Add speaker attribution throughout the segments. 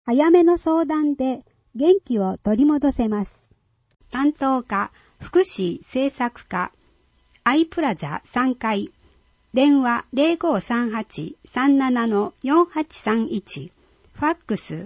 Speaker 1: 早めの相談で元気を取り戻せます。
Speaker 2: 担当課、福祉政策課、アイプラザ3階、電話 0538-37-4831、ファックス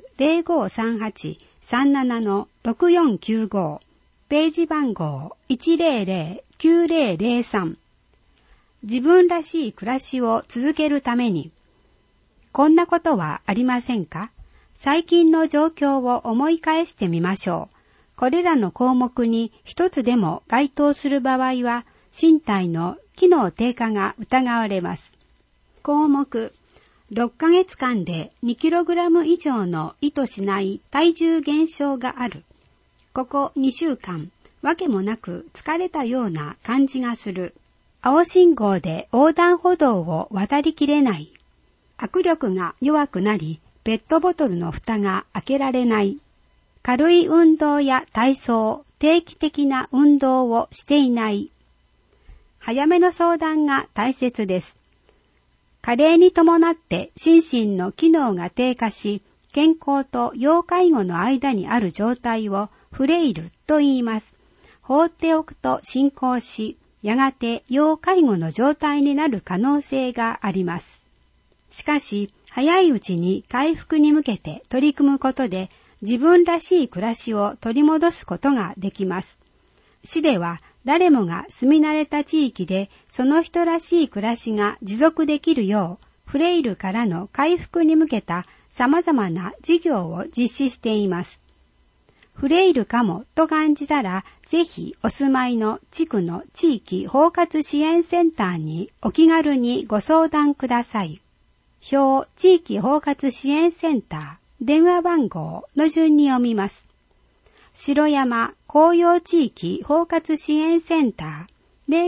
Speaker 2: 0538-37-6495、ページ番号 100-9003。自分らしい暮らしを続けるために、こんなことはありませんか？最近の状況を思い返してみましょう。これらの項目に一つでも該当する場合は、身体の機能低下が疑われます。項目、6ヶ月間で 2kg 以上の意図しない体重減少がある。ここ2週間、わけもなく疲れたような感じがする。青信号で横断歩道を渡りきれない。握力が弱くなり、ペットボトルの蓋が開けられない。軽い運動や体操、定期的な運動をしていない。早めの相談が大切です。加齢に伴って心身の機能が低下し、健康と要介護の間にある状態をフレイルと言います。放っておくと進行し、やがて要介護の状態になる可能性があります。しかし、早いうちに回復に向けて取り組むことで、自分らしい暮らしを取り戻すことができます。市では誰もが住み慣れた地域でその人らしい暮らしが持続できるよう、フレイルからの回復に向けた様々な事業を実施しています。フレイルかもと感じたら、ぜひお住まいの地区の地域包括支援センターにお気軽にご相談ください。表地域包括支援センター電話番号の順に読みます。城山紅葉地域包括支援センター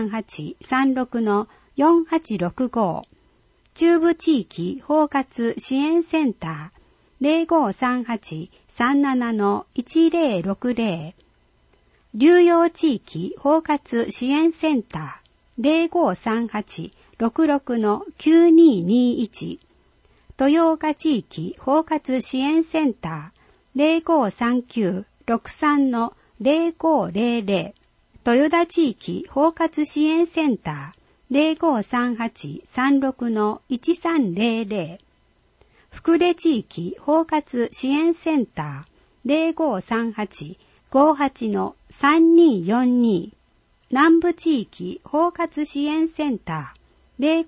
Speaker 2: 0538-36-4865 中部地域包括支援センター 0538-37-1060 竜陽地域包括支援センター 0538-66-9221 豊岡地域包括支援センター 0539-63-0500 豊田地域包括支援センター 0538-36-1300 福出地域包括支援センター 0538-58-3242 南部地域包括支援センター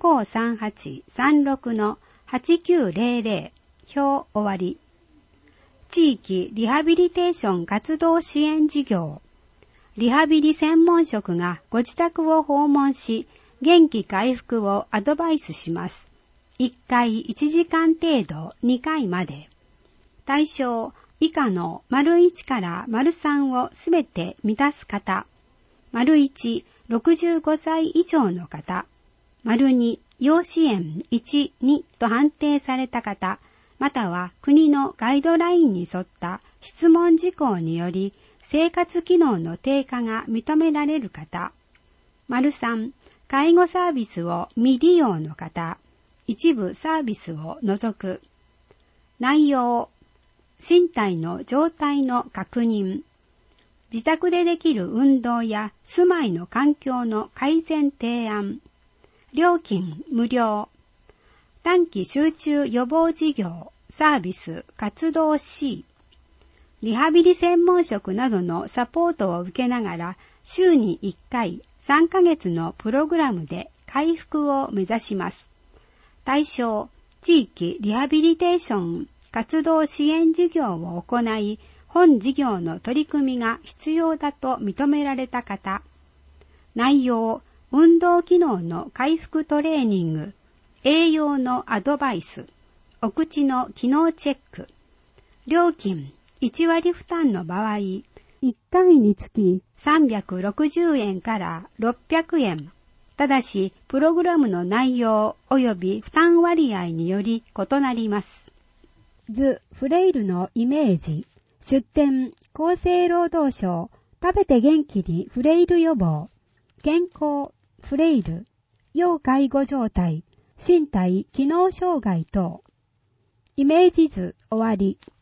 Speaker 2: 0538-36-8900 表終わり。地域リハビリテーション活動支援事業。リハビリ専門職がご自宅を訪問し、元気回復をアドバイスします。1回1時間程度2回まで。対象、以下の ① から ③ をすべて満たす方。①、65歳以上の方。②、要支援1、2と判定された方、または国のガイドラインに沿った質問事項により生活機能の低下が認められる方。③、介護サービスを未利用の方、一部サービスを除く。内容、身体の状態の確認、自宅でできる運動や住まいの環境の改善提案、料金無料、短期集中予防事業、サービス、活動 C、リハビリ専門職などのサポートを受けながら、週に1回3ヶ月のプログラムで回復を目指します。対象、地域リハビリテーション活動支援事業を行い、本事業の取り組みが必要だと認められた方。内容、運動機能の回復トレーニング、栄養のアドバイス、お口の機能チェック。料金、1割負担の場合、1回につき360円から600円。ただし、プログラムの内容及び負担割合により異なります。
Speaker 1: 図フレイルのイメージ。出典、厚生労働省、食べて元気にフレイル予防。健康、フレイル、要介護状態、身体機能障害等。 イメージ図終わり。